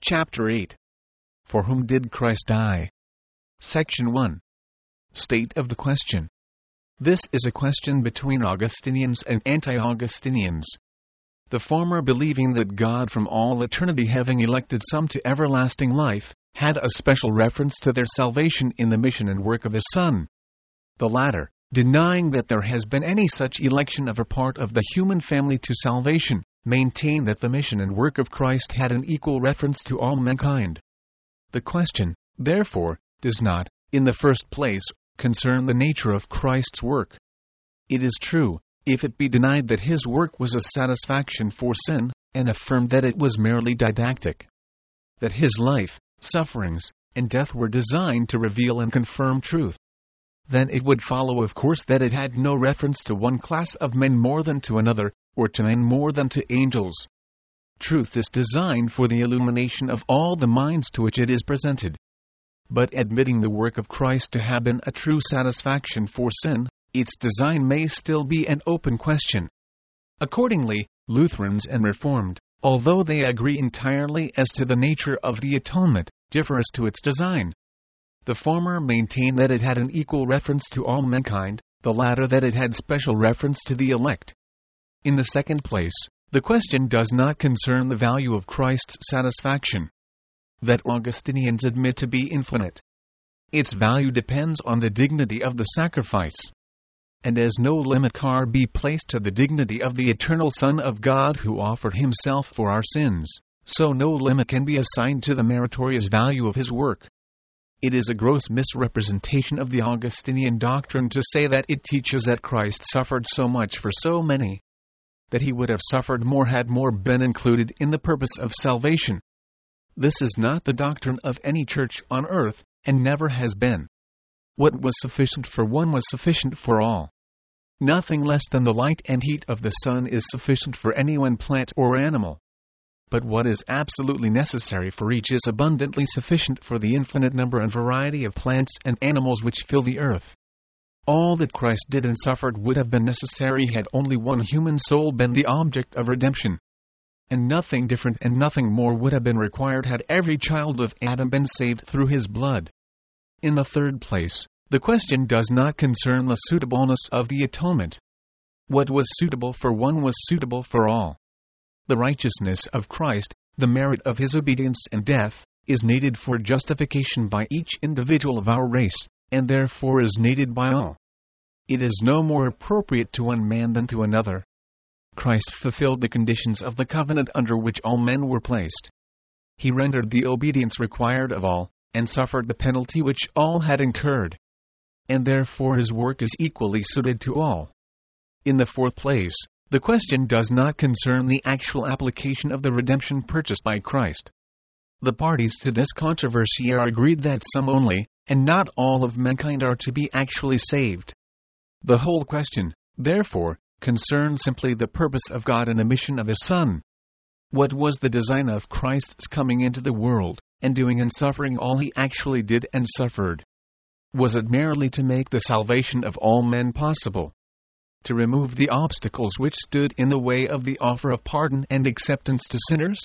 Chapter 8. For whom did Christ die? Section 1. State of the question. This is a question between Augustinians and anti-Augustinians. The former, believing that God from all eternity, having elected some to everlasting life, had a special reference to their salvation in the mission and work of His Son. The latter, denying that there has been any such election of a part of the human family to salvation, maintain that the mission and work of Christ had an equal reference to all mankind. The question, therefore, does not, in the first place, concern the nature of Christ's work. It is true, if it be denied that His work was a satisfaction for sin, and affirmed that it was merely didactic, that His life, sufferings, and death were designed to reveal and confirm truth, then it would follow of course that it had no reference to one class of men more than to another, or to men more than to angels. Truth is designed for the illumination of all the minds to which it is presented. But admitting the work of Christ to have been a true satisfaction for sin, its design may still be an open question. Accordingly, Lutherans and Reformed, although they agree entirely as to the nature of the atonement, differ as to its design. The former maintain that it had an equal reference to all mankind, the latter that it had special reference to the elect. In the second place, the question does not concern the value of Christ's satisfaction, that Augustinians admit to be infinite. Its value depends on the dignity of the sacrifice. And as no limit can be placed to the dignity of the eternal Son of God who offered Himself for our sins, so no limit can be assigned to the meritorious value of His work. It is a gross misrepresentation of the Augustinian doctrine to say that it teaches that Christ suffered so much for so many, that He would have suffered more had more been included in the purpose of salvation. This is not the doctrine of any church on earth, and never has been. What was sufficient for one was sufficient for all. Nothing less than the light and heat of the sun is sufficient for any one plant or animal. But what is absolutely necessary for each is abundantly sufficient for the infinite number and variety of plants and animals which fill the earth. All that Christ did and suffered would have been necessary had only one human soul been the object of redemption. And nothing different and nothing more would have been required had every child of Adam been saved through His blood. In the third place, the question does not concern the suitableness of the atonement. What was suitable for one was suitable for all. The righteousness of Christ, the merit of His obedience and death, is needed for justification by each individual of our race, and therefore is needed by all. It is no more appropriate to one man than to another. Christ fulfilled the conditions of the covenant under which all men were placed. He rendered the obedience required of all, and suffered the penalty which all had incurred. And therefore His work is equally suited to all. In the fourth place, the question does not concern the actual application of the redemption purchased by Christ. The parties to this controversy are agreed that some only, and not all of mankind are to be actually saved. The whole question, therefore, concerns simply the purpose of God and the mission of His Son. What was the design of Christ's coming into the world, and doing and suffering all He actually did and suffered? Was it merely to make the salvation of all men possible? To remove the obstacles which stood in the way of the offer of pardon and acceptance to sinners?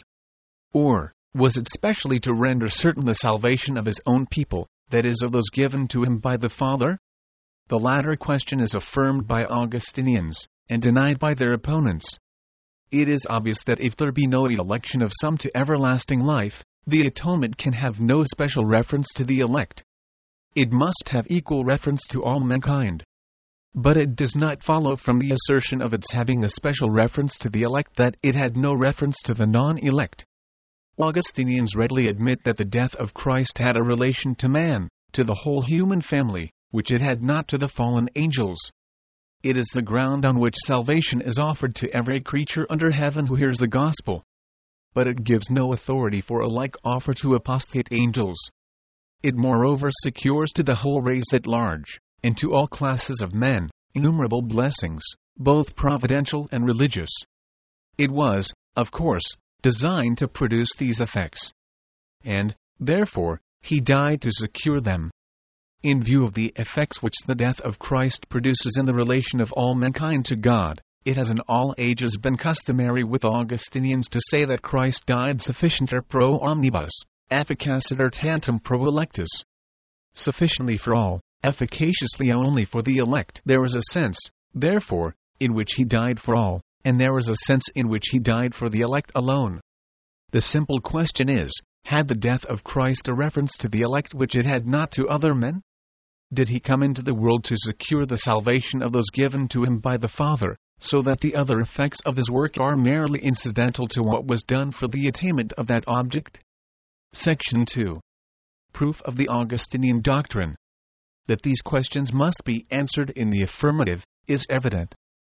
Or was it specially to render certain the salvation of His own people, that is, of those given to Him by the Father? The latter question is affirmed by Augustinians, and denied by their opponents. It is obvious that if there be no election of some to everlasting life, the atonement can have no special reference to the elect. It must have equal reference to all mankind. But it does not follow from the assertion of its having a special reference to the elect that it had no reference to the non-elect. Augustinians readily admit that the death of Christ had a relation to man, to the whole human family, which it had not to the fallen angels. It is the ground on which salvation is offered to every creature under heaven who hears the gospel. But it gives no authority for a like offer to apostate angels. It moreover secures to the whole race at large, and to all classes of men, innumerable blessings, both providential and religious. It was, of course, designed to produce these effects. And, therefore, He died to secure them. In view of the effects which the death of Christ produces in the relation of all mankind to God, It has in all ages been customary with Augustinians to say that Christ died sufficienter pro omnibus, efficaciter tantum pro electus. Sufficiently for all, efficaciously only for the elect. There is a sense, therefore, in which he died for all, and there is a sense in which he died for the elect alone. The simple question is, had the death of Christ a reference to the elect which it had not to other men? Did he come into the world to secure the salvation of those given to him by the Father, so that the other effects of his work are merely incidental to what was done for the attainment of that object? Section 2. Proof of the Augustinian doctrine. That these questions must be answered in the affirmative is evident.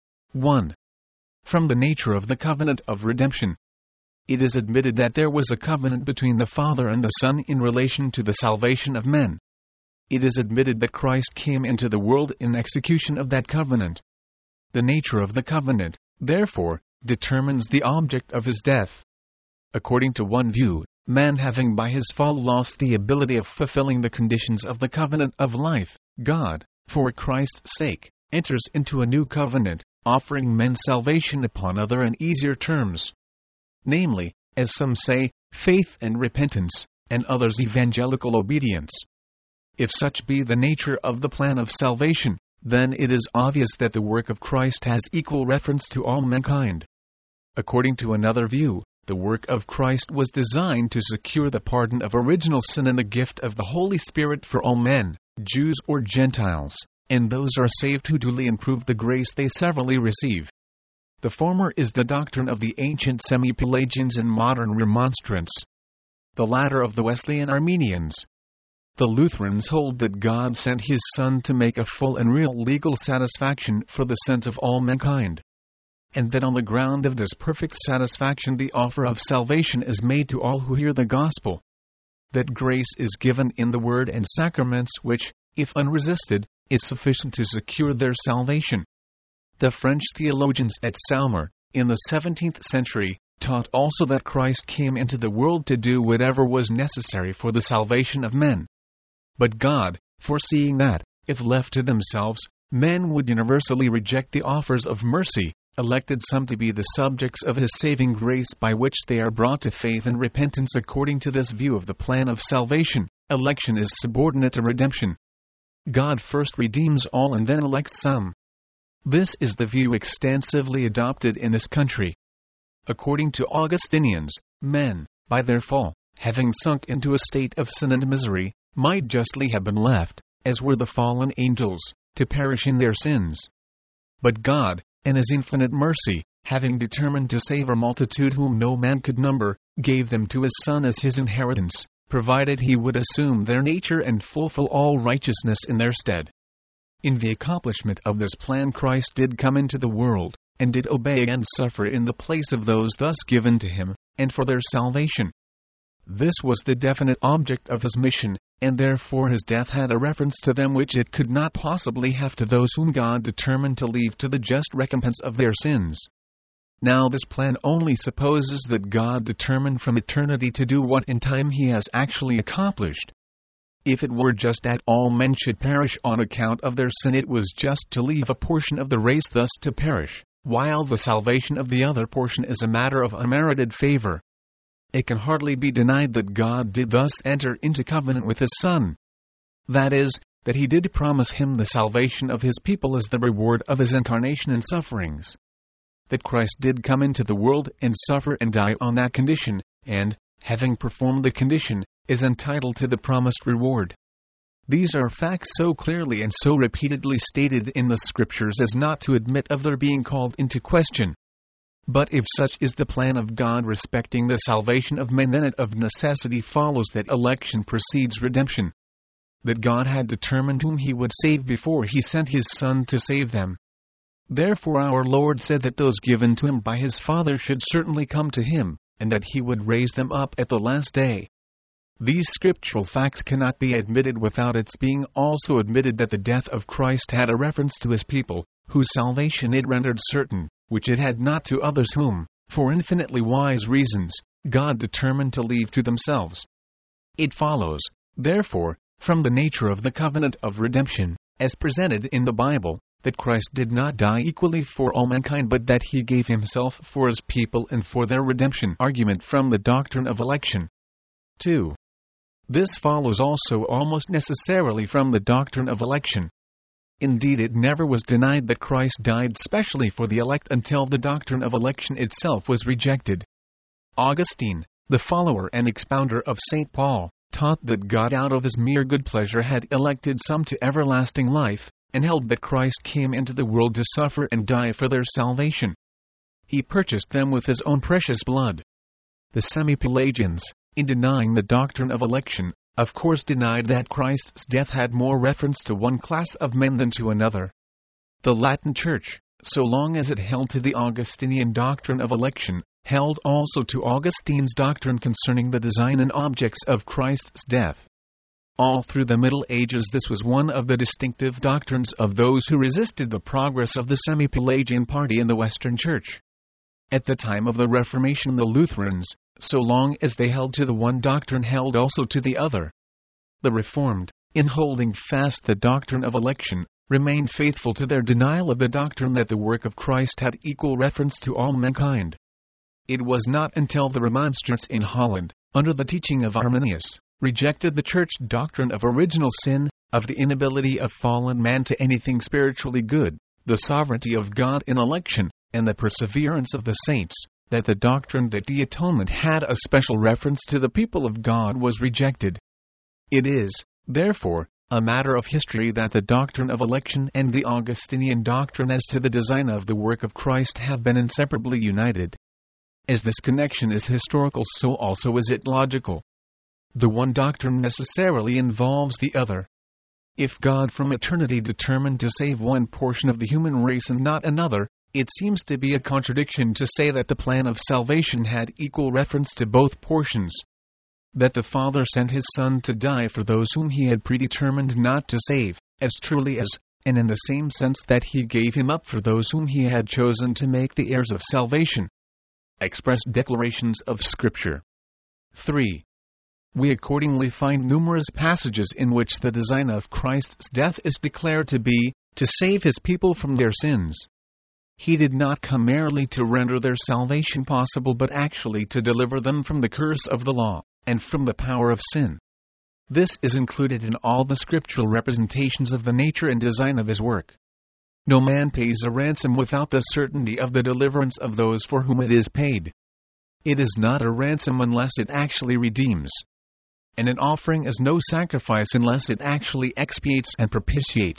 1. From the nature of the covenant of redemption. It is admitted that there was a covenant between the Father and the Son in relation to the salvation of men. It is admitted that Christ came into the world in execution of that covenant. The nature of the covenant, therefore, determines the object of his death. According to one view, man having by his fall lost the ability of fulfilling the conditions of the covenant of life, God, for Christ's sake, enters into a new covenant, offering men salvation upon other and easier terms. Namely, as some say, faith and repentance, and others evangelical obedience. If such be the nature of the plan of salvation, then it is obvious that the work of Christ has equal reference to all mankind. According to another view, the work of Christ was designed to secure the pardon of original sin and the gift of the Holy Spirit for all men, Jews or Gentiles, and those are saved who duly improve the grace they severally receive. The former is the doctrine of the ancient Semi-Pelagians and modern Remonstrants. The latter of the Wesleyan Armenians. The Lutherans hold that God sent His Son to make a full and real legal satisfaction for the sins of all mankind, and that on the ground of this perfect satisfaction the offer of salvation is made to all who hear the gospel. That grace is given in the word and sacraments which, if unresisted, is sufficient to secure their salvation. The French theologians at Salmer, in the 17th century, taught also that Christ came into the world to do whatever was necessary for the salvation of men. But God, foreseeing that, if left to themselves, men would universally reject the offers of mercy, elected some to be the subjects of His saving grace by which they are brought to faith and repentance. According to this view of the plan of salvation, election is subordinate to redemption. God first redeems all and then elects some. This is the view extensively adopted in this country. According to Augustinians, men, by their fall, having sunk into a state of sin and misery, might justly have been left, as were the fallen angels, to perish in their sins. But God, in His infinite mercy, having determined to save a multitude whom no man could number, gave them to His Son as His inheritance, provided He would assume their nature and fulfill all righteousness in their stead. In the accomplishment of this plan Christ did come into the world, and did obey and suffer in the place of those thus given to Him, and for their salvation. This was the definite object of His mission, and therefore His death had a reference to them which it could not possibly have to those whom God determined to leave to the just recompense of their sins. Now this plan only supposes that God determined from eternity to do what in time He has actually accomplished. If it were just that all men should perish on account of their sin, it was just to leave a portion of the race thus to perish, while the salvation of the other portion is a matter of unmerited favor. It can hardly be denied that God did thus enter into covenant with His Son. That is, that He did promise Him the salvation of His people as the reward of His incarnation and sufferings. That Christ did come into the world and suffer and die on that condition, and, having performed the condition, is entitled to the promised reward. These are facts so clearly and so repeatedly stated in the Scriptures as not to admit of their being called into question. But if such is the plan of God respecting the salvation of men, then it of necessity follows that election precedes redemption. That God had determined whom He would save before He sent His Son to save them. Therefore our Lord said that those given to Him by His Father should certainly come to Him, and that He would raise them up at the last day. These scriptural facts cannot be admitted without its being also admitted that the death of Christ had a reference to His people, whose salvation it rendered certain, which it had not to others whom, for infinitely wise reasons, God determined to leave to themselves. It follows, therefore, from the nature of the covenant of redemption, as presented in the Bible, that Christ did not die equally for all mankind but that he gave himself for his people and for their redemption. Argument from the doctrine of election. 2. This follows also almost necessarily from the doctrine of election. Indeed, it never was denied that Christ died specially for the elect until the doctrine of election itself was rejected. Augustine, the follower and expounder of St. Paul, taught that God out of his mere good pleasure had elected some to everlasting life, and held that Christ came into the world to suffer and die for their salvation. He purchased them with his own precious blood. The Semi-Pelagians, in denying the doctrine of election, of course denied that Christ's death had more reference to one class of men than to another. The Latin Church, so long as it held to the Augustinian doctrine of election, held also to Augustine's doctrine concerning the design and objects of Christ's death. All through the Middle Ages this was one of the distinctive doctrines of those who resisted the progress of the Semi-Pelagian party in the Western Church. At the time of the Reformation the Lutherans, so long as they held to the one doctrine, held also to the other. The Reformed, in holding fast the doctrine of election, remained faithful to their denial of the doctrine that the work of Christ had equal reference to all mankind. It was not until the Remonstrants in Holland, under the teaching of Arminius, rejected the Church doctrine of original sin, of the inability of fallen man to anything spiritually good, the sovereignty of God in election, and the perseverance of the saints, that the doctrine that the atonement had a special reference to the people of God was rejected. It is, therefore, a matter of history that the doctrine of election and the Augustinian doctrine as to the design of the work of Christ have been inseparably united. As this connection is historical, so also is it logical. The one doctrine necessarily involves the other. If God from eternity determined to save one portion of the human race and not another, it seems to be a contradiction to say that the plan of salvation had equal reference to both portions. That the Father sent his Son to die for those whom he had predetermined not to save, as truly as, and in the same sense that he gave him up for those whom he had chosen to make the heirs of salvation. Expressed declarations of Scripture. 3. We accordingly find numerous passages in which the design of Christ's death is declared to be, to save his people from their sins. He did not come merely to render their salvation possible but actually to deliver them from the curse of the law, and from the power of sin. This is included in all the scriptural representations of the nature and design of his work. No man pays a ransom without the certainty of the deliverance of those for whom it is paid. It is not a ransom unless it actually redeems. And an offering is no sacrifice unless it actually expiates and propitiates.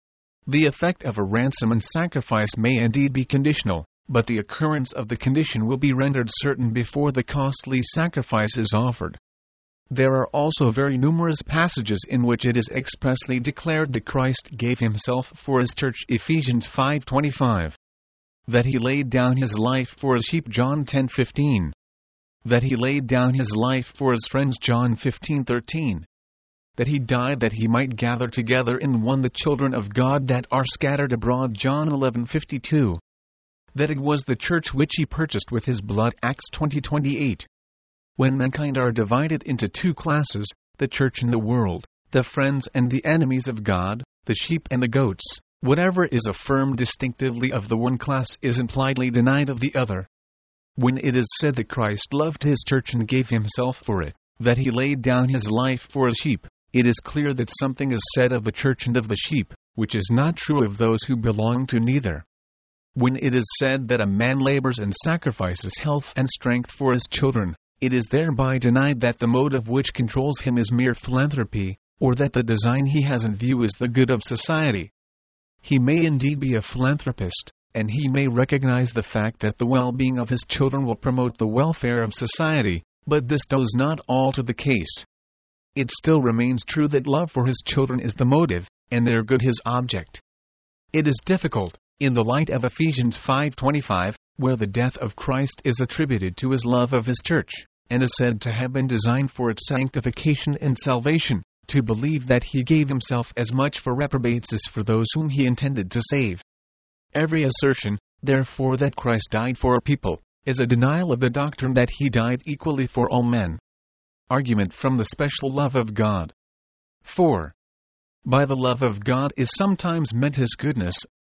The effect of a ransom and sacrifice may indeed be conditional, but the occurrence of the condition will be rendered certain before the costly sacrifice is offered. There are also very numerous passages in which it is expressly declared that Christ gave himself for his church, Ephesians 5:25. That he laid down his life for his sheep, John 10:15. That he laid down his life for his friends, John 15:13. That he died that he might gather together in one the children of God that are scattered abroad, John 11:52. That it was the church which he purchased with his blood, Acts 20:28. When mankind are divided into two classes, the church and the world, the friends and the enemies of God, the sheep and the goats, whatever is affirmed distinctively of the one class is impliedly denied of the other. When it is said that Christ loved his church and gave himself for it, that he laid down his life for his sheep, it is clear that something is said of the church and of the sheep, which is not true of those who belong to neither. When it is said that a man labors and sacrifices health and strength for his children, it is thereby denied that the motive which controls him is mere philanthropy, or that the design he has in view is the good of society. He may indeed be a philanthropist, and he may recognize the fact that the well-being of his children will promote the welfare of society, but this does not alter the case. It still remains true that love for his children is the motive, and their good his object. It is difficult, in the light of Ephesians 5:25, where the death of Christ is attributed to his love of his church, and is said to have been designed for its sanctification and salvation, to believe that he gave himself as much for reprobates as for those whom he intended to save. Every assertion, therefore, that Christ died for a people, is a denial of the doctrine that he died equally for all men. Argument from the special love of God. 4. By the love of God is sometimes meant his goodness,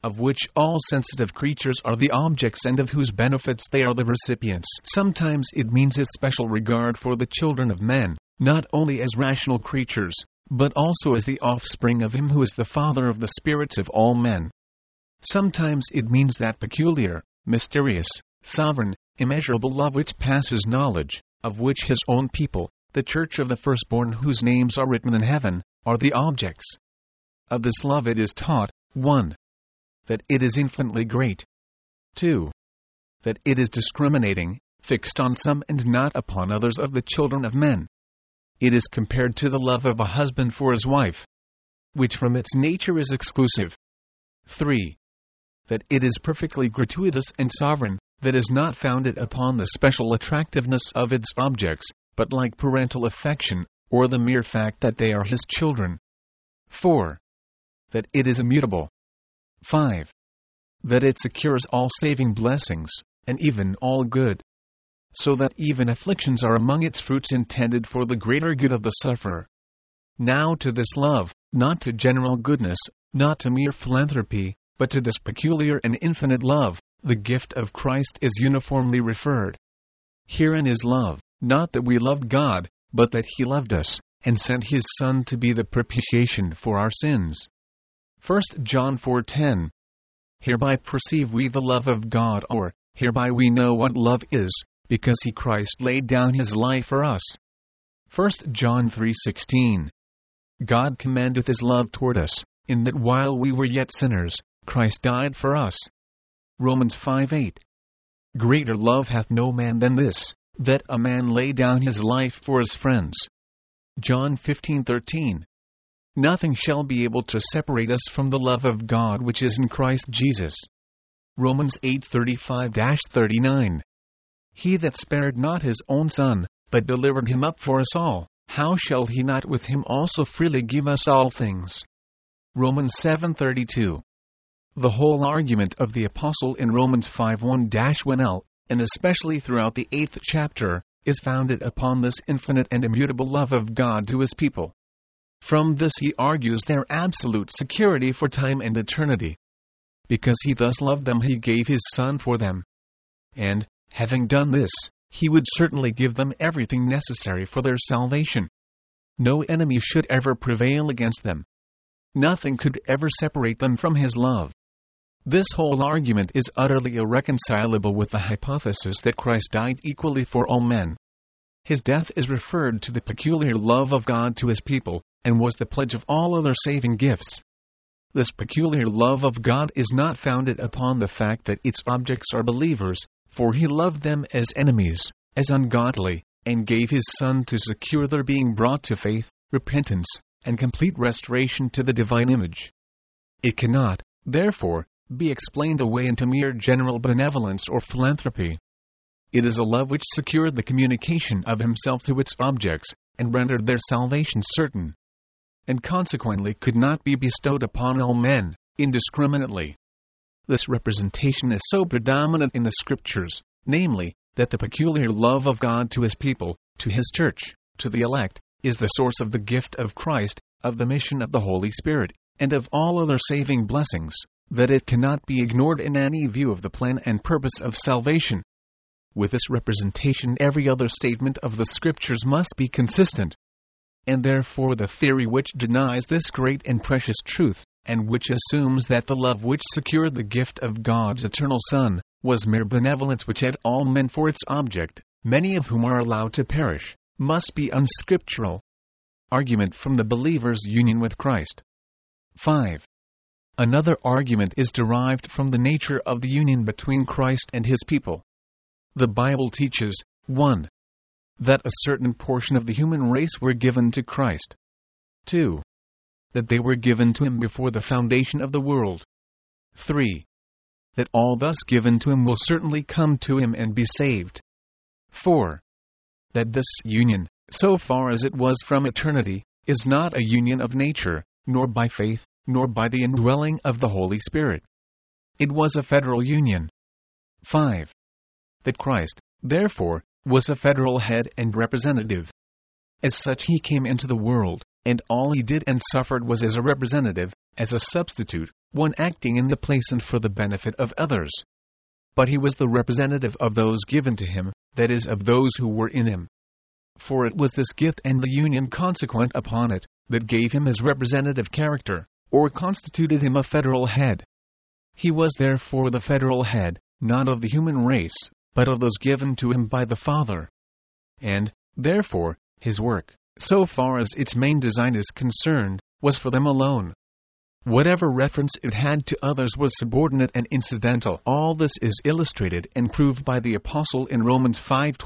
of which all sensitive creatures are the objects and of whose benefits they are the recipients. Sometimes it means his special regard for the children of men, not only as rational creatures, but also as the offspring of him who is the Father of the spirits of all men. Sometimes it means that peculiar, mysterious, sovereign, immeasurable love which passes knowledge, of which his own people, the church of the firstborn whose names are written in heaven, are the objects. Of this love it is taught, 1. That it is infinitely great. 2. That it is discriminating, fixed on some and not upon others of the children of men. It is compared to the love of a husband for his wife, which from its nature is exclusive. 3. That it is perfectly gratuitous and sovereign, that is not founded upon the special attractiveness of its objects, but like parental affection, or the mere fact that they are his children. 4. That it is immutable. 5. That it secures all saving blessings, and even all good, so that even afflictions are among its fruits intended for the greater good of the sufferer. Now to this love, not to general goodness, not to mere philanthropy, but to this peculiar and infinite love, the gift of Christ is uniformly referred. Herein is love, not that we loved God, but that He loved us, and sent His Son to be the propitiation for our sins. 1 John 4:10. Hereby perceive we the love of God, or, hereby we know what love is, because He Christ laid down His life for us. 1 John 3:16. God commendeth His love toward us, in that while we were yet sinners, Christ died for us. Romans 5:8. Greater love hath no man than this, that a man lay down his life for his friends. John 15:13. Nothing shall be able to separate us from the love of God which is in Christ Jesus. Romans 8:35-39. He that spared not his own Son, but delivered him up for us all, how shall he not with him also freely give us all things? Romans 7:32. The whole argument of the Apostle in Romans 5:1-1l, and especially throughout the 8th chapter, is founded upon this infinite and immutable love of God to His people. From this he argues their absolute security for time and eternity. Because He thus loved them, He gave His Son for them. And, having done this, He would certainly give them everything necessary for their salvation. No enemy should ever prevail against them. Nothing could ever separate them from His love. This whole argument is utterly irreconcilable with the hypothesis that Christ died equally for all men. His death is referred to the peculiar love of God to His people, and was the pledge of all other saving gifts. This peculiar love of God is not founded upon the fact that its objects are believers, for He loved them as enemies, as ungodly, and gave His Son to secure their being brought to faith, repentance, and complete restoration to the divine image. It cannot, therefore, be explained away into mere general benevolence or philanthropy. It is a love which secured the communication of Himself to its objects, and rendered their salvation certain, and consequently could not be bestowed upon all men, indiscriminately. This representation is so predominant in the Scriptures, namely, that the peculiar love of God to His people, to His church, to the elect, is the source of the gift of Christ, of the mission of the Holy Spirit, and of all other saving blessings, that it cannot be ignored in any view of the plan and purpose of salvation. With this representation, every other statement of the Scriptures must be consistent. And therefore the theory which denies this great and precious truth, and which assumes that the love which secured the gift of God's eternal Son, was mere benevolence which had all men for its object, many of whom are allowed to perish, must be unscriptural. Argument from the believer's union with Christ. 5. Another argument is derived from the nature of the union between Christ and His people. The Bible teaches, 1. That a certain portion of the human race were given to Christ. 2. That they were given to Him before the foundation of the world. 3. That all thus given to Him will certainly come to Him and be saved. 4. That this union, so far as it was from eternity, is not a union of nature, nor by faith, nor by the indwelling of the Holy Spirit. It was a federal union. 5. That Christ, therefore, was a federal head and representative. As such He came into the world, and all he did and suffered was as a representative, as a substitute, one acting in the place and for the benefit of others. But he was the representative of those given to him, that is, of those who were in him. For it was this gift and the union consequent upon it, that gave him his representative character, or constituted him a federal head. He was therefore the federal head, not of the human race, but of those given to him by the Father. And, therefore, his work, so far as its main design is concerned, was for them alone. Whatever reference it had to others was subordinate and incidental. All this is illustrated and proved by the Apostle in Romans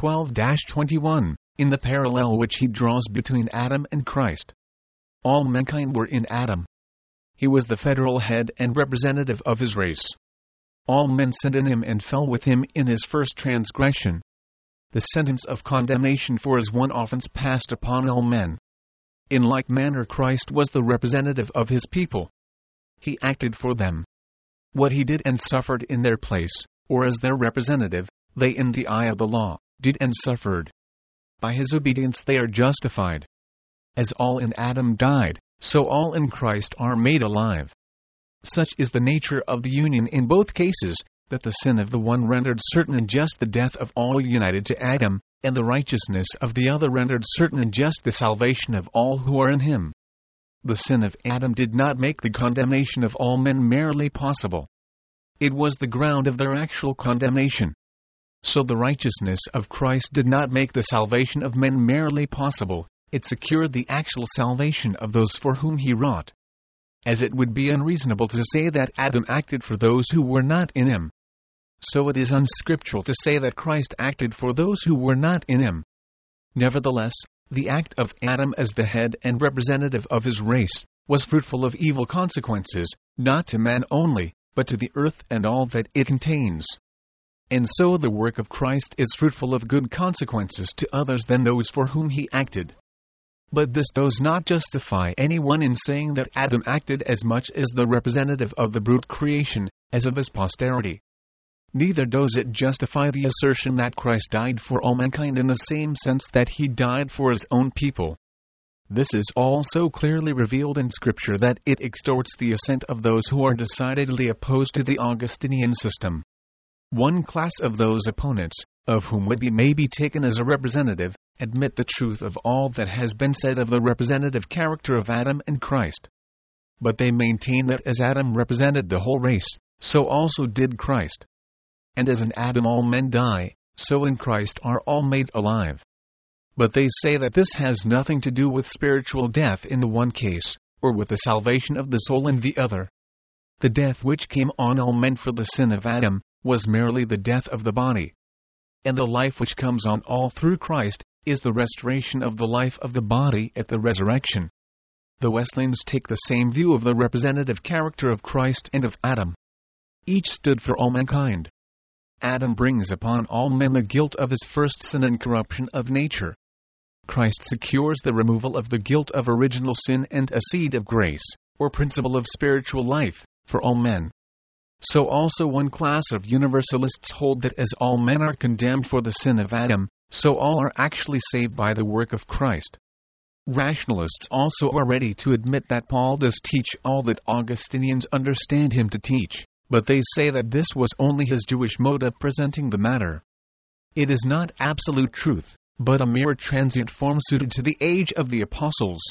5:12-21, in the parallel which he draws between Adam and Christ. All mankind were in Adam. He was the federal head and representative of his race. All men sinned in him and fell with him in his first transgression. The sentence of condemnation for his one offense passed upon all men. In like manner Christ was the representative of his people. He acted for them. What he did and suffered in their place, or as their representative, they in the eye of the law, did and suffered. By his obedience they are justified. As all in Adam died, so all in Christ are made alive. Such is the nature of the union in both cases, that the sin of the one rendered certain and just the death of all united to Adam, and the righteousness of the other rendered certain and just the salvation of all who are in him. The sin of Adam did not make the condemnation of all men merely possible. It was the ground of their actual condemnation. So the righteousness of Christ did not make the salvation of men merely possible, it secured the actual salvation of those for whom he wrought. As it would be unreasonable to say that Adam acted for those who were not in him, so it is unscriptural to say that Christ acted for those who were not in him. Nevertheless, the act of Adam as the head and representative of his race was fruitful of evil consequences, not to man only, but to the earth and all that it contains. And so the work of Christ is fruitful of good consequences to others than those for whom he acted. But this does not justify anyone in saying that Adam acted as much as the representative of the brute creation, as of his posterity. Neither does it justify the assertion that Christ died for all mankind in the same sense that he died for his own people. This is all so clearly revealed in Scripture that it extorts the assent of those who are decidedly opposed to the Augustinian system. One class of those opponents, of whom Whitby may be taken as a representative, admit the truth of all that has been said of the representative character of Adam and Christ. But they maintain that as Adam represented the whole race, so also did Christ. And as in Adam all men die, so in Christ are all made alive. But they say that this has nothing to do with spiritual death in the one case, or with the salvation of the soul in the other. The death which came on all men for the sin of Adam was merely the death of the body. And the life which comes on all through Christ is the restoration of the life of the body at the resurrection. The Wesleyans take the same view of the representative character of Christ and of Adam. Each stood for all mankind. Adam brings upon all men the guilt of his first sin and corruption of nature. Christ secures the removal of the guilt of original sin and a seed of grace, or principle of spiritual life, for all men. So also one class of universalists hold that as all men are condemned for the sin of Adam, so all are actually saved by the work of Christ. Rationalists also are ready to admit that Paul does teach all that Augustinians understand him to teach, but they say that this was only his Jewish mode of presenting the matter. It is not absolute truth, but a mere transient form suited to the age of the apostles.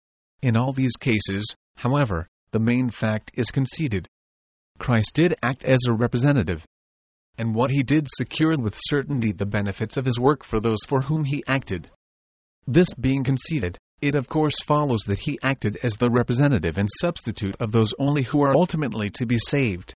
In all these cases, however, the main fact is conceded. Christ did act as a representative, and what he did secured with certainty the benefits of his work for those for whom he acted. This being conceded, it of course follows that he acted as the representative and substitute of those only who are ultimately to be saved.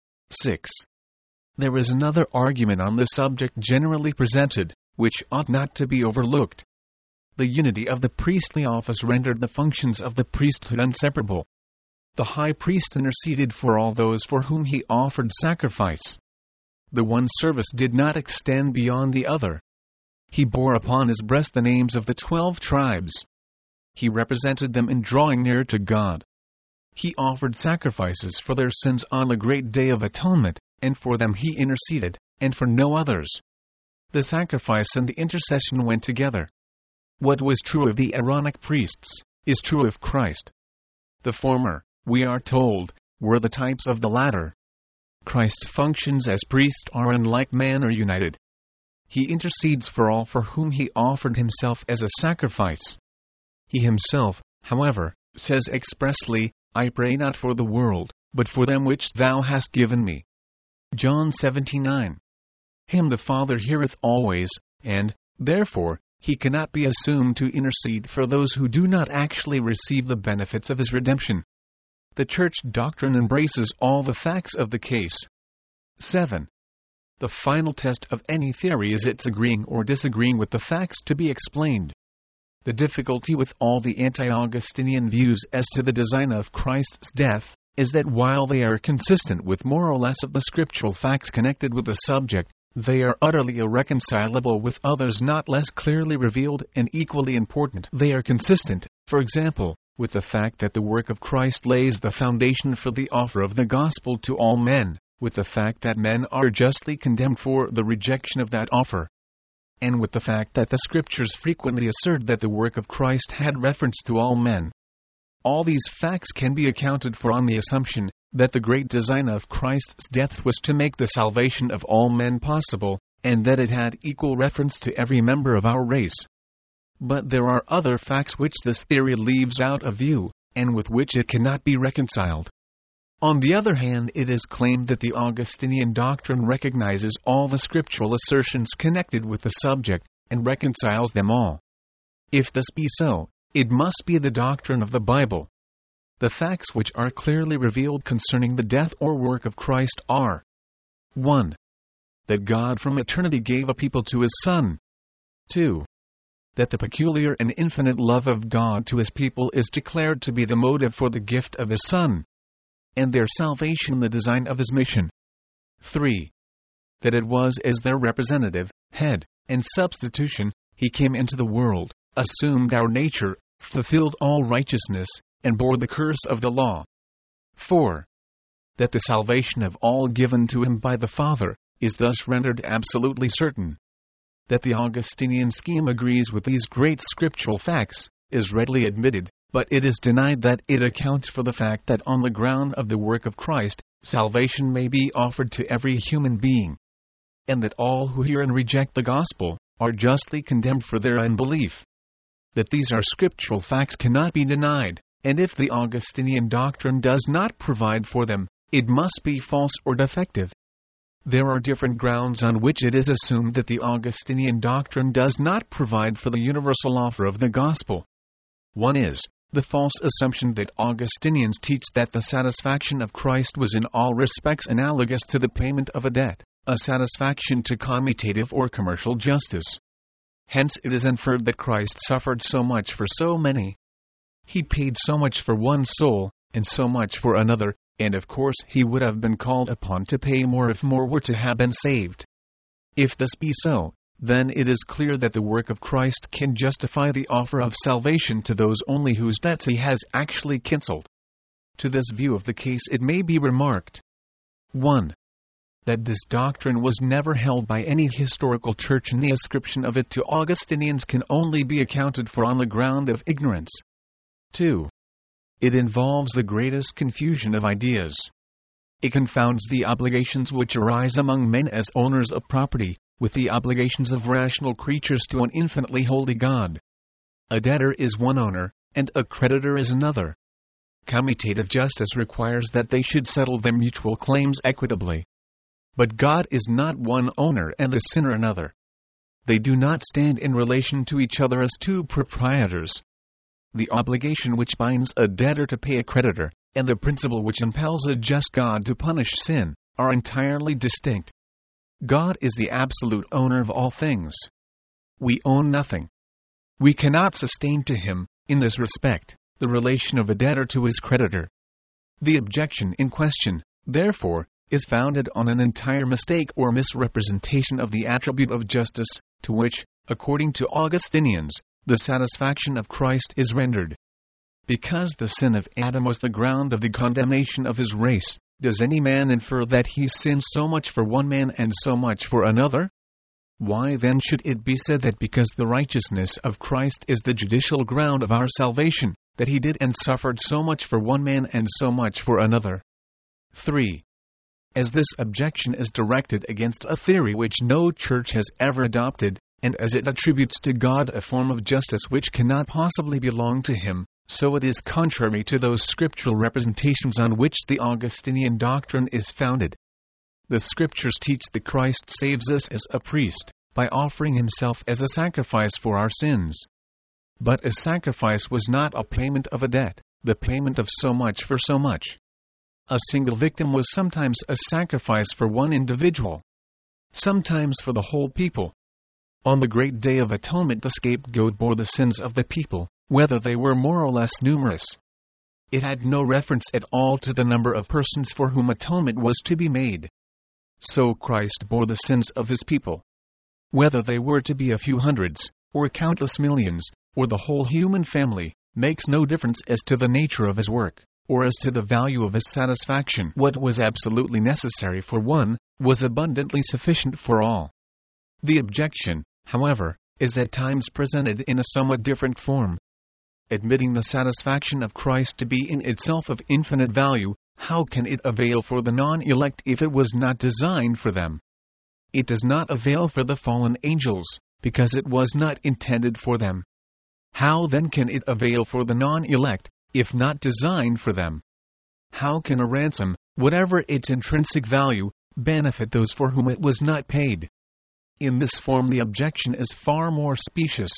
6. There is another argument on this subject generally presented, which ought not to be overlooked. The unity of the priestly office rendered the functions of the priesthood inseparable. The high priest interceded for all those for whom he offered sacrifice. The one service did not extend beyond the other. He bore upon his breast the names of the 12 tribes. He represented them in drawing near to God. He offered sacrifices for their sins on the great day of atonement, and for them he interceded, and for no others. The sacrifice and the intercession went together. What was true of the Aaronic priests, is true of Christ. The former, we are told, were the types of the latter. Christ's functions as priest are in like manner united. He intercedes for all for whom he offered himself as a sacrifice. He himself, however, says expressly, I pray not for the world, but for them which thou hast given me. John 17:9. Him the Father heareth always, and, therefore, he cannot be assumed to intercede for those who do not actually receive the benefits of his redemption. The church doctrine embraces all the facts of the case. 7. The final test of any theory is its agreeing or disagreeing with the facts to be explained. The difficulty with all the anti-Augustinian views as to the design of Christ's death is that while they are consistent with more or less of the scriptural facts connected with the subject, they are utterly irreconcilable with others not less clearly revealed and equally important. They are consistent, for example, with the fact that the work of Christ lays the foundation for the offer of the gospel to all men, with the fact that men are justly condemned for the rejection of that offer, and with the fact that the Scriptures frequently assert that the work of Christ had reference to all men. All these facts can be accounted for on the assumption that the great design of Christ's death was to make the salvation of all men possible, and that it had equal reference to every member of our race. But there are other facts which this theory leaves out of view, and with which it cannot be reconciled. On the other hand, it is claimed that the Augustinian doctrine recognizes all the scriptural assertions connected with the subject, and reconciles them all. If this be so, it must be the doctrine of the Bible. The facts which are clearly revealed concerning the death or work of Christ are: 1. That God from eternity gave a people to his Son. 2. That the peculiar and infinite love of God to his people is declared to be the motive for the gift of his Son, and their salvation the design of his mission. 3. That it was as their representative, head, and substitution, he came into the world, assumed our nature, fulfilled all righteousness, and bore the curse of the law. 4. That the salvation of all given to him by the Father is thus rendered absolutely certain. That the Augustinian scheme agrees with these great scriptural facts is readily admitted, but it is denied that it accounts for the fact that on the ground of the work of Christ, salvation may be offered to every human being, and that all who hear and reject the gospel are justly condemned for their unbelief. That these are scriptural facts cannot be denied, and if the Augustinian doctrine does not provide for them, it must be false or defective. There are different grounds on which it is assumed that the Augustinian doctrine does not provide for the universal offer of the gospel. One is the false assumption that Augustinians teach that the satisfaction of Christ was in all respects analogous to the payment of a debt, a satisfaction to commutative or commercial justice. Hence it is inferred that Christ suffered so much for so many. He paid so much for one soul, and so much for another, and of course he would have been called upon to pay more if more were to have been saved. If this be so, then it is clear that the work of Christ can justify the offer of salvation to those only whose debts he has actually cancelled. To this view of the case it may be remarked: 1. That this doctrine was never held by any historical church, and the ascription of it to Augustinians can only be accounted for on the ground of ignorance. 2. It involves the greatest confusion of ideas. It confounds the obligations which arise among men as owners of property, with the obligations of rational creatures to an infinitely holy God. A debtor is one owner, and a creditor is another. Commutative justice requires that they should settle their mutual claims equitably. But God is not one owner and the sinner another. They do not stand in relation to each other as two proprietors. The obligation which binds a debtor to pay a creditor, and the principle which impels a just God to punish sin, are entirely distinct. God is the absolute owner of all things. We own nothing. We cannot sustain to him, in this respect, the relation of a debtor to his creditor. The objection in question, therefore, is founded on an entire mistake or misrepresentation of the attribute of justice, to which, according to Augustinians, the satisfaction of Christ is rendered. Because the sin of Adam was the ground of the condemnation of his race, does any man infer that he sinned so much for one man and so much for another? Why then should it be said that because the righteousness of Christ is the judicial ground of our salvation, that he did and suffered so much for one man and so much for another. 3. As this objection is directed against a theory which no church has ever adopted, and as it attributes to God a form of justice which cannot possibly belong to him, so it is contrary to those scriptural representations on which the Augustinian doctrine is founded. The scriptures teach that Christ saves us as a priest, by offering himself as a sacrifice for our sins. But a sacrifice was not a payment of a debt, the payment of so much for so much. A single victim was sometimes a sacrifice for one individual, sometimes for the whole people. On the great day of atonement, the scapegoat bore the sins of the people, whether they were more or less numerous. It had no reference at all to the number of persons for whom atonement was to be made. So Christ bore the sins of his people. Whether they were to be a few hundreds, or countless millions, or the whole human family, makes no difference as to the nature of his work, or as to the value of his satisfaction. What was absolutely necessary for one, was abundantly sufficient for all. The objection, however, is at times presented in a somewhat different form. Admitting the satisfaction of Christ to be in itself of infinite value, how can it avail for the non-elect if it was not designed for them? It does not avail for the fallen angels, because it was not intended for them. How then can it avail for the non-elect, if not designed for them? How can a ransom, whatever its intrinsic value, benefit those for whom it was not paid? In this form the objection is far more specious.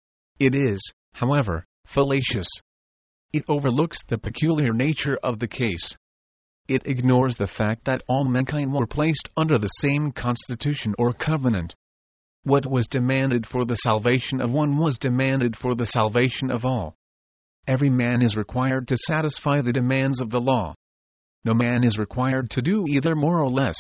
It is, however, fallacious. It overlooks the peculiar nature of the case. It ignores the fact that all mankind were placed under the same constitution or covenant. What was demanded for the salvation of one was demanded for the salvation of all. Every man is required to satisfy the demands of the law. No man is required to do either more or less.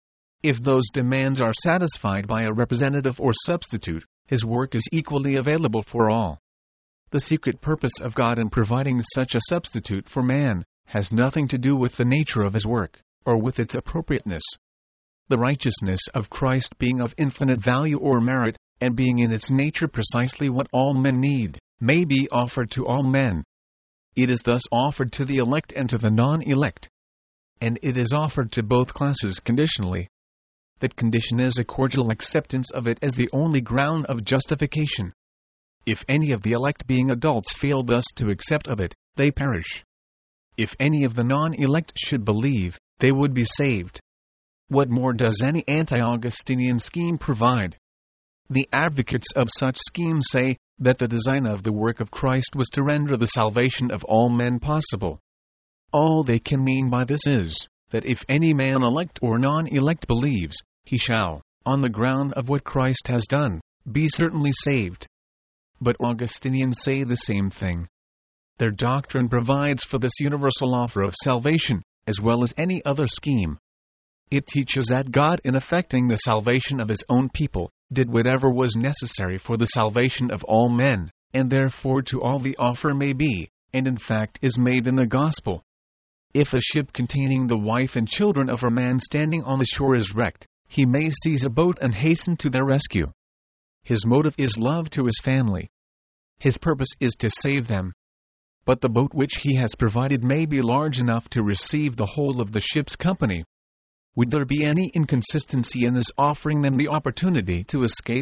If those demands are satisfied by a representative or substitute, his work is equally available for all. The secret purpose of God in providing such a substitute for man has nothing to do with the nature of his work, or with its appropriateness. The righteousness of Christ being of infinite value or merit, and being in its nature precisely what all men need, may be offered to all men. It is thus offered to the elect and to the non-elect. And it is offered to both classes conditionally. That condition is a cordial acceptance of it as the only ground of justification. If any of the elect being adults fail thus to accept of it, they perish. If any of the non-elect should believe, they would be saved. What more does any anti-Augustinian scheme provide? The advocates of such schemes say that the design of the work of Christ was to render the salvation of all men possible. All they can mean by this is, that if any man elect or non-elect believes, he shall, on the ground of what Christ has done, be certainly saved. But Augustinians say the same thing. Their doctrine provides for this universal offer of salvation, as well as any other scheme. It teaches that God, in effecting the salvation of his own people, did whatever was necessary for the salvation of all men, and therefore to all the offer may be, and in fact is made in the gospel. If a ship containing the wife and children of a man standing on the shore is wrecked, he may seize a boat and hasten to their rescue. His motive is love to his family. His purpose is to save them. But the boat which he has provided may be large enough to receive the whole of the ship's company. Would there be any inconsistency in this offering them the opportunity to escape?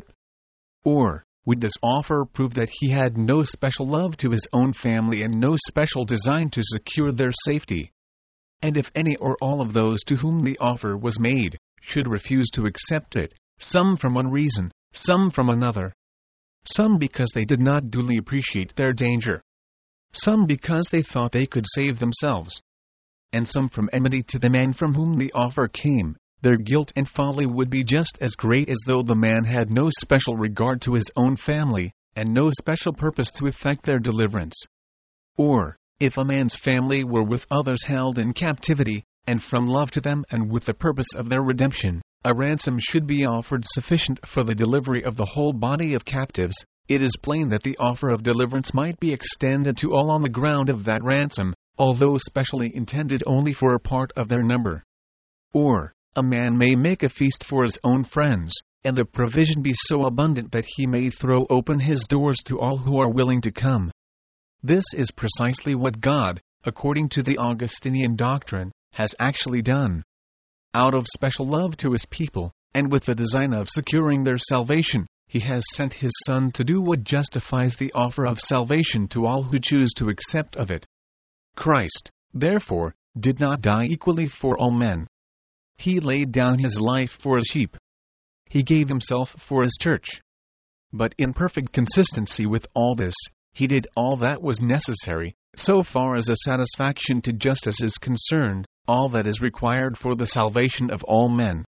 Or, would this offer prove that he had no special love to his own family and no special design to secure their safety? And if any or all of those to whom the offer was made should refuse to accept it, some from one reason, some from another, some because they did not duly appreciate their danger, some because they thought they could save themselves, and some from enmity to the man from whom the offer came, their guilt and folly would be just as great as though the man had no special regard to his own family, and no special purpose to effect their deliverance. Or, if a man's family were with others held in captivity, and from love to them and with the purpose of their redemption, a ransom should be offered sufficient for the delivery of the whole body of captives, it is plain that the offer of deliverance might be extended to all on the ground of that ransom, although specially intended only for a part of their number. Or, a man may make a feast for his own friends, and the provision be so abundant that he may throw open his doors to all who are willing to come. This is precisely what God, according to the Augustinian doctrine, has actually done. Out of special love to his people, and with the design of securing their salvation, he has sent his Son to do what justifies the offer of salvation to all who choose to accept of it. Christ, therefore, did not die equally for all men. He laid down his life for his sheep. He gave himself for his church. But in perfect consistency with all this, he did all that was necessary, so far as a satisfaction to justice is concerned, all that is required for the salvation of all men.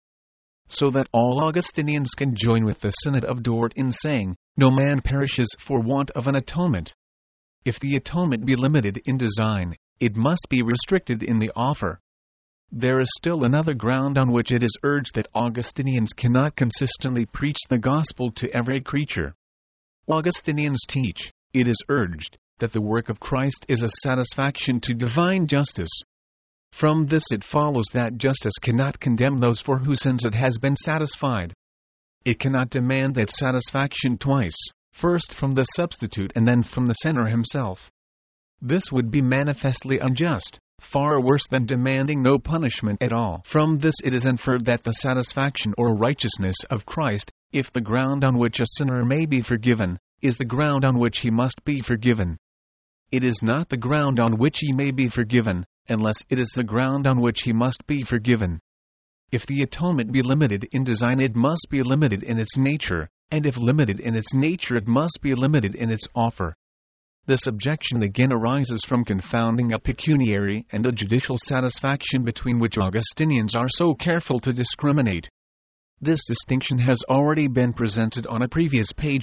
So that all Augustinians can join with the Synod of Dort in saying, no man perishes for want of an atonement. If the atonement be limited in design, it must be restricted in the offer. There is still another ground on which it is urged that Augustinians cannot consistently preach the gospel to every creature. Augustinians teach, it is urged, that the work of Christ is a satisfaction to divine justice. From this it follows that justice cannot condemn those for whose sins it has been satisfied. It cannot demand that satisfaction twice, first from the substitute and then from the sinner himself. This would be manifestly unjust, far worse than demanding no punishment at all. From this it is inferred that the satisfaction or righteousness of Christ, if the ground on which a sinner may be forgiven, is the ground on which he must be forgiven. It is not the ground on which he may be forgiven, unless it is the ground on which he must be forgiven. If the atonement be limited in design, it must be limited in its nature, and if limited in its nature, it must be limited in its offer. This objection again arises from confounding a pecuniary and a judicial satisfaction between which Augustinians are so careful to discriminate. This distinction has already been presented on a previous page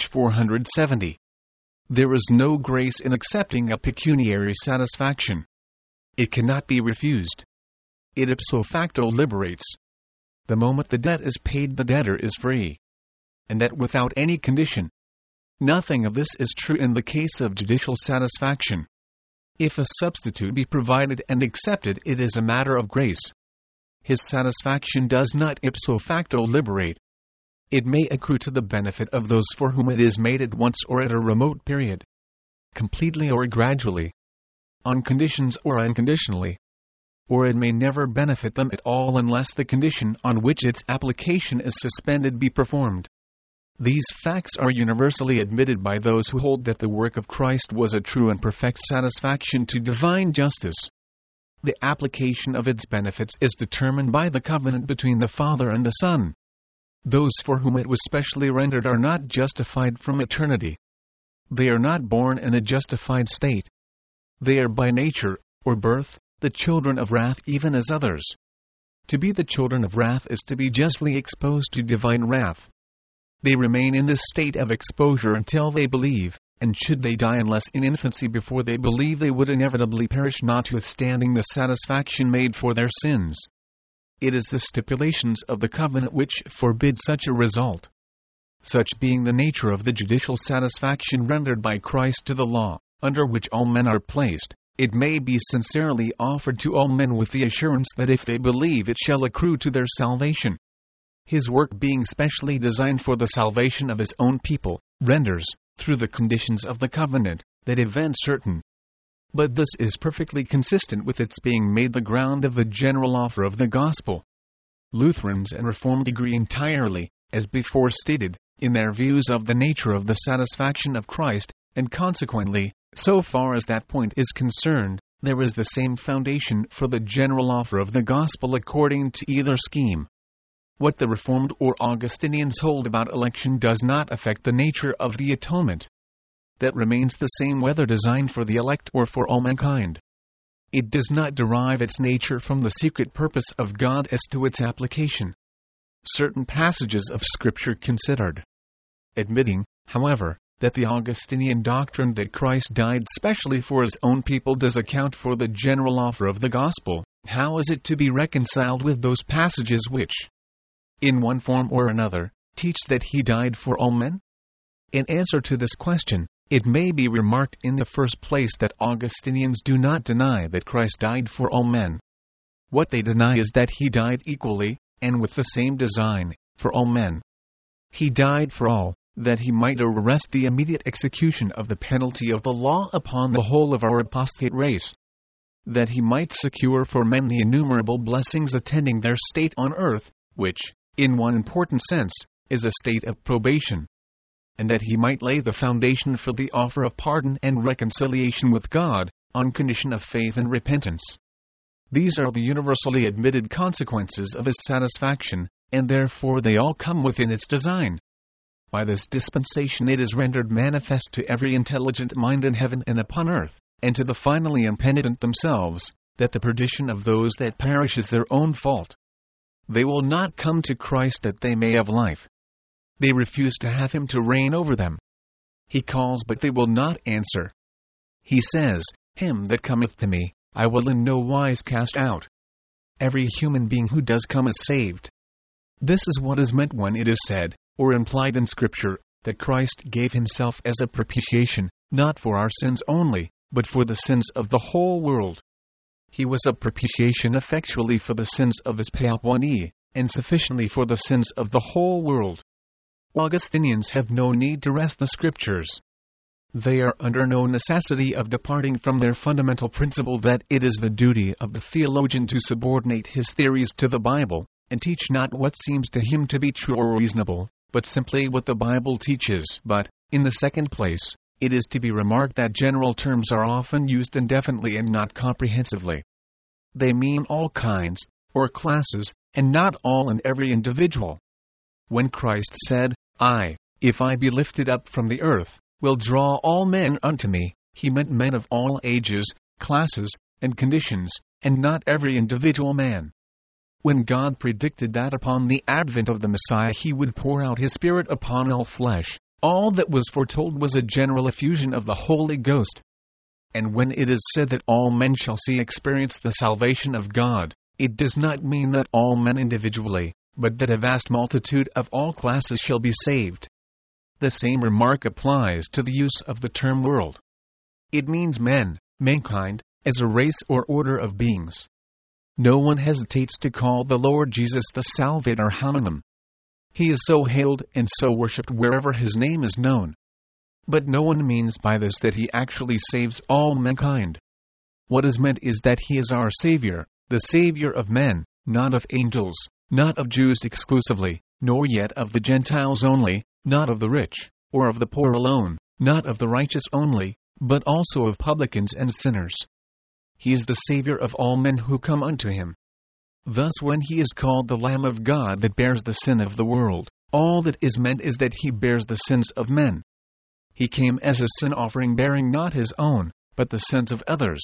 470. There is no grace in accepting a pecuniary satisfaction. It cannot be refused. It ipso facto liberates. The moment the debt is paid, the debtor is free. And that without any condition. Nothing of this is true in the case of judicial satisfaction. If a substitute be provided and accepted, it is a matter of grace. His satisfaction does not ipso facto liberate. It may accrue to the benefit of those for whom it is made at once or at a remote period, completely or gradually, on conditions or unconditionally. Or it may never benefit them at all unless the condition on which its application is suspended be performed. These facts are universally admitted by those who hold that the work of Christ was a true and perfect satisfaction to divine justice. The application of its benefits is determined by the covenant between the Father and the Son. Those for whom it was specially rendered are not justified from eternity. They are not born in a justified state. They are by nature, or birth, the children of wrath even as others. To be the children of wrath is to be justly exposed to divine wrath. They remain in this state of exposure until they believe, and should they die unless in infancy before they believe, they would inevitably perish, notwithstanding the satisfaction made for their sins. It is the stipulations of the covenant which forbid such a result. Such being the nature of the judicial satisfaction rendered by Christ to the law, under which all men are placed, it may be sincerely offered to all men with the assurance that if they believe, it shall accrue to their salvation. His work being specially designed for the salvation of his own people, renders, through the conditions of the covenant, that event certain. But this is perfectly consistent with its being made the ground of the general offer of the gospel. Lutherans and Reformed agree entirely, as before stated, in their views of the nature of the satisfaction of Christ, and consequently, so far as that point is concerned, there is the same foundation for the general offer of the gospel according to either scheme. What the Reformed or Augustinians hold about election does not affect the nature of the atonement. That remains the same whether designed for the elect or for all mankind. It does not derive its nature from the secret purpose of God as to its application. Certain passages of Scripture considered. Admitting, however, that the Augustinian doctrine that Christ died specially for his own people does account for the general offer of the gospel, how is it to be reconciled with those passages which, in one form or another, teach that he died for all men? In answer to this question, it may be remarked in the first place that Augustinians do not deny that Christ died for all men. What they deny is that he died equally, and with the same design, for all men. He died for all, that he might arrest the immediate execution of the penalty of the law upon the whole of our apostate race, that he might secure for men the innumerable blessings attending their state on earth, which, in one important sense, is a state of probation, and that he might lay the foundation for the offer of pardon and reconciliation with God, on condition of faith and repentance. These are the universally admitted consequences of his satisfaction, and therefore they all come within its design. By this dispensation it is rendered manifest to every intelligent mind in heaven and upon earth, and to the finally impenitent themselves, that the perdition of those that perish is their own fault. They will not come to Christ that they may have life. They refuse to have him to reign over them. He calls, but they will not answer. He says, "Him that cometh to me, I will in no wise cast out." Every human being who does come is saved. This is what is meant when it is said, or implied in Scripture, that Christ gave himself as a propitiation, not for our sins only, but for the sins of the whole world. He was a propitiation effectually for the sins of his Paapwani, and sufficiently for the sins of the whole world. Augustinians have no need to wrest the Scriptures. They are under no necessity of departing from their fundamental principle that it is the duty of the theologian to subordinate his theories to the Bible, and teach not what seems to him to be true or reasonable, but simply what the Bible teaches. But, in the second place, it is to be remarked that general terms are often used indefinitely and not comprehensively. They mean all kinds, or classes, and not all and every individual. When Christ said, "I, if I be lifted up from the earth, will draw all men unto me," he meant men of all ages, classes, and conditions, and not every individual man. When God predicted that upon the advent of the Messiah he would pour out his Spirit upon all flesh, all that was foretold was a general effusion of the Holy Ghost. And when it is said that all men shall experience the salvation of God, it does not mean that all men individually, but that a vast multitude of all classes shall be saved. The same remark applies to the use of the term world. It means men, mankind, as a race or order of beings. No one hesitates to call the Lord Jesus the Salvator Hominum. He is so hailed and so worshipped wherever his name is known. But no one means by this that he actually saves all mankind. What is meant is that he is our Savior, the Savior of men, not of angels, not of Jews exclusively, nor yet of the Gentiles only, not of the rich, or of the poor alone, not of the righteous only, but also of publicans and sinners. He is the Savior of all men who come unto him. Thus when he is called the Lamb of God that bears the sin of the world, all that is meant is that he bears the sins of men. He came as a sin offering bearing not his own, but the sins of others.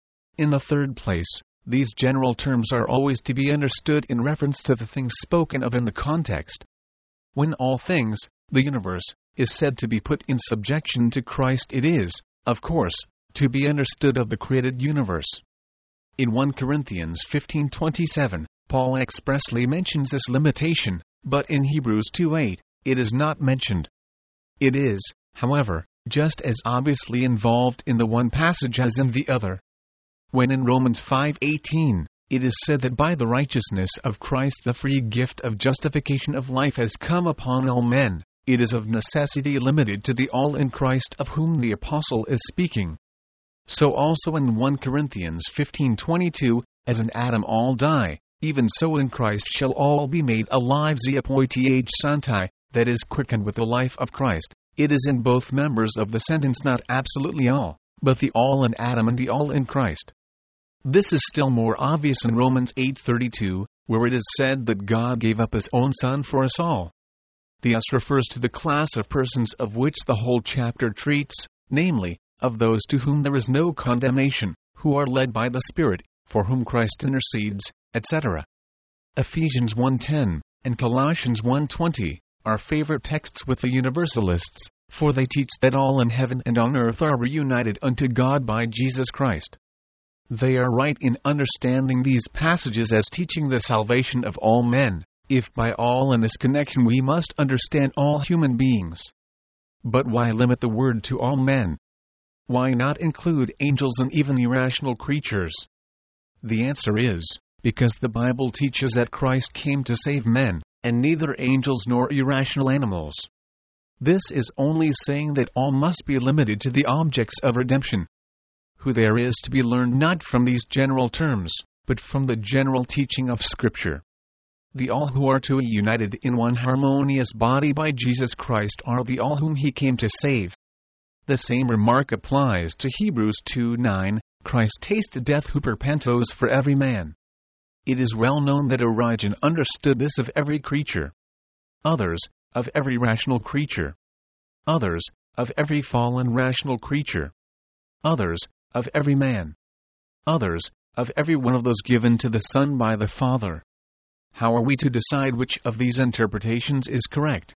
In the third place, these general terms are always to be understood in reference to the things spoken of in the context. When all things, the universe, is said to be put in subjection to Christ, it is, of course, to be understood of the created universe. In 1 Corinthians 15:27, Paul expressly mentions this limitation, but in Hebrews 2:8, it is not mentioned. It is, however, just as obviously involved in the one passage as in the other. When in Romans 5:18, it is said that by the righteousness of Christ the free gift of justification of life has come upon all men, it is of necessity limited to the all in Christ of whom the apostle is speaking. So also in 1 Corinthians 15:22, as in Adam all die, even so in Christ shall all be made alive Zeapoith Santai, that is quickened with the life of Christ. It is in both members of the sentence not absolutely all, but the all in Adam and the all in Christ. This is still more obvious in Romans 8:32, where it is said that God gave up his own Son for us all. The us refers to the class of persons of which the whole chapter treats, namely, of those to whom there is no condemnation, who are led by the Spirit, for whom Christ intercedes, etc. Ephesians 1:10 and Colossians 1:20 are favorite texts with the Universalists, for they teach that all in heaven and on earth are reunited unto God by Jesus Christ. They are right in understanding these passages as teaching the salvation of all men, if by all in this connection we must understand all human beings. But why limit the word to all men? Why not include angels and even irrational creatures? The answer is, because the Bible teaches that Christ came to save men, and neither angels nor irrational animals. This is only saying that all must be limited to the objects of redemption. Who there is to be learned not from these general terms, but from the general teaching of Scripture. The all who are to be united in one harmonious body by Jesus Christ are the all whom he came to save. The same remark applies to Hebrews 2:9, Christ tasted death huperpentos for every man. It is well known that Origen understood this of every creature. Others, of every rational creature. Others, of every fallen rational creature. Others, of every man. Others, of every one of those given to the Son by the Father. How are we to decide which of these interpretations is correct?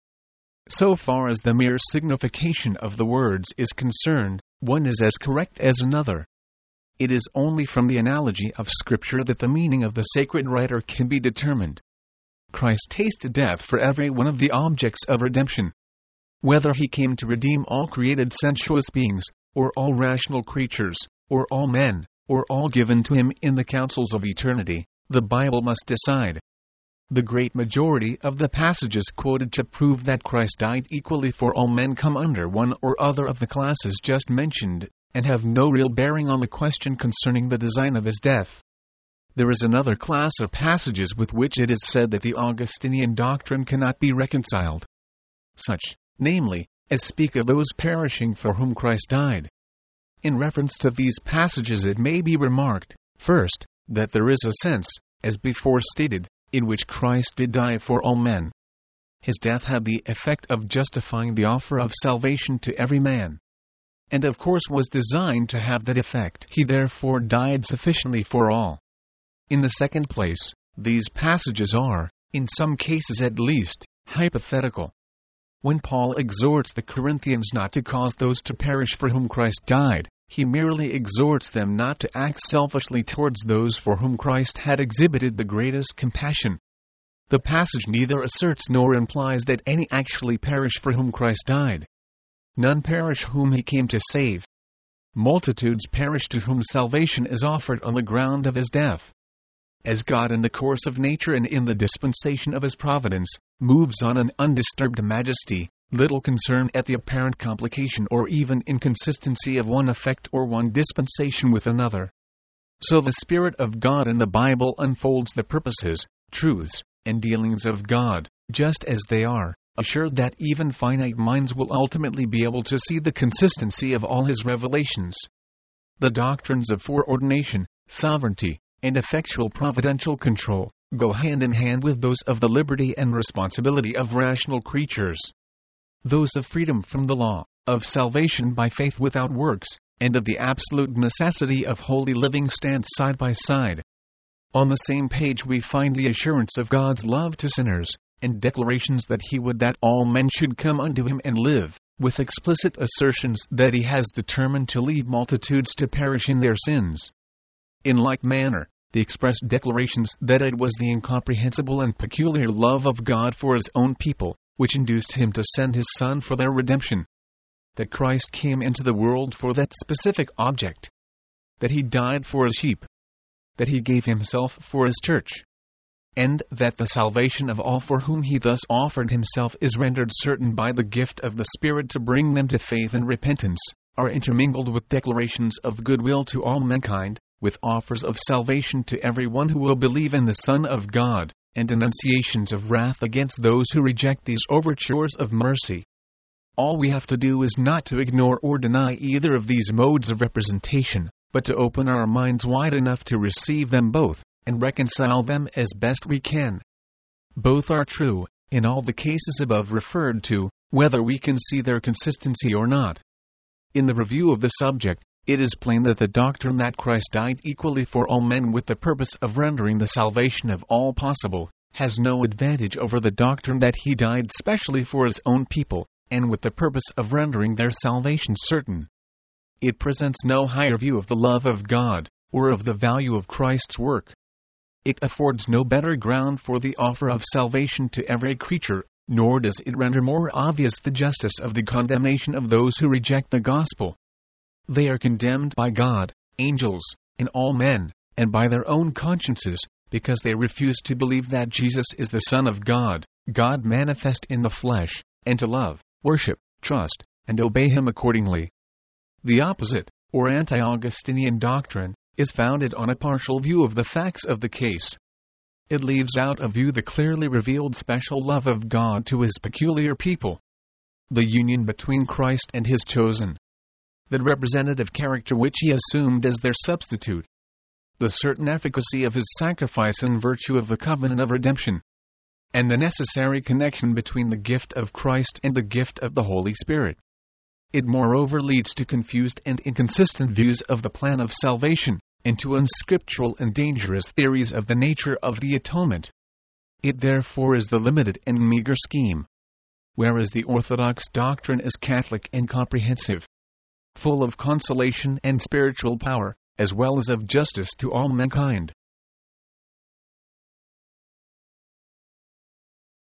So far as the mere signification of the words is concerned, one is as correct as another. It is only from the analogy of Scripture that the meaning of the sacred writer can be determined. Christ tasted death for every one of the objects of redemption. Whether he came to redeem all created sensuous beings, or all rational creatures, or all men, or all given to him in the councils of eternity, the Bible must decide. The great majority of the passages quoted to prove that Christ died equally for all men come under one or other of the classes just mentioned, and have no real bearing on the question concerning the design of his death. There is another class of passages with which it is said that the Augustinian doctrine cannot be reconciled. Such, namely, as speak of those perishing for whom Christ died. In reference to these passages it may be remarked, first, that there is a sense, as before stated, in which Christ did die for all men. His death had the effect of justifying the offer of salvation to every man, and of course was designed to have that effect. He therefore died sufficiently for all. In the second place, these passages are, in some cases at least, hypothetical. When Paul exhorts the Corinthians not to cause those to perish for whom Christ died, he merely exhorts them not to act selfishly towards those for whom Christ had exhibited the greatest compassion. The passage neither asserts nor implies that any actually perish for whom Christ died. None perish whom he came to save. Multitudes perish to whom salvation is offered on the ground of his death. As God in the course of nature and in the dispensation of his providence, moves on an undisturbed majesty, little concern at the apparent complication or even inconsistency of one effect or one dispensation with another. So the Spirit of God in the Bible unfolds the purposes, truths, and dealings of God, just as they are, assured that even finite minds will ultimately be able to see the consistency of all his revelations. The doctrines of foreordination, sovereignty, and effectual providential control go hand in hand with those of the liberty and responsibility of rational creatures. Those of freedom from the law, of salvation by faith without works, and of the absolute necessity of holy living stand side by side. On the same page we find the assurance of God's love to sinners, and declarations that he would that all men should come unto him and live, with explicit assertions that he has determined to leave multitudes to perish in their sins. In like manner, the expressed declarations that it was the incomprehensible and peculiar love of God for his own people, which induced him to send his Son for their redemption. That Christ came into the world for that specific object. That he died for his sheep. That he gave himself for his church. And that the salvation of all for whom he thus offered himself is rendered certain by the gift of the Spirit to bring them to faith and repentance, are intermingled with declarations of goodwill to all mankind, with offers of salvation to every one who will believe in the Son of God, and denunciations of wrath against those who reject these overtures of mercy. All we have to do is not to ignore or deny either of these modes of representation, but to open our minds wide enough to receive them both, and reconcile them as best we can. Both are true, in all the cases above referred to, whether we can see their consistency or not. In the review of the subject, it is plain that the doctrine that Christ died equally for all men with the purpose of rendering the salvation of all possible, has no advantage over the doctrine that he died specially for his own people, and with the purpose of rendering their salvation certain. It presents no higher view of the love of God, or of the value of Christ's work. It affords no better ground for the offer of salvation to every creature, nor does it render more obvious the justice of the condemnation of those who reject the gospel. They are condemned by God, angels, and all men, and by their own consciences, because they refuse to believe that Jesus is the Son of God, God manifest in the flesh, and to love, worship, trust, and obey him accordingly. The opposite, or anti-Augustinian doctrine, is founded on a partial view of the facts of the case. It leaves out of view the clearly revealed special love of God to his peculiar people, the union between Christ and his chosen, the representative character which he assumed as their substitute, the certain efficacy of his sacrifice in virtue of the covenant of redemption, and the necessary connection between the gift of Christ and the gift of the Holy Spirit. It moreover leads to confused and inconsistent views of the plan of salvation, and to unscriptural and dangerous theories of the nature of the atonement. It therefore is the limited and meager scheme, whereas the Orthodox doctrine is Catholic and comprehensive, full of consolation and spiritual power, as well as of justice to all mankind.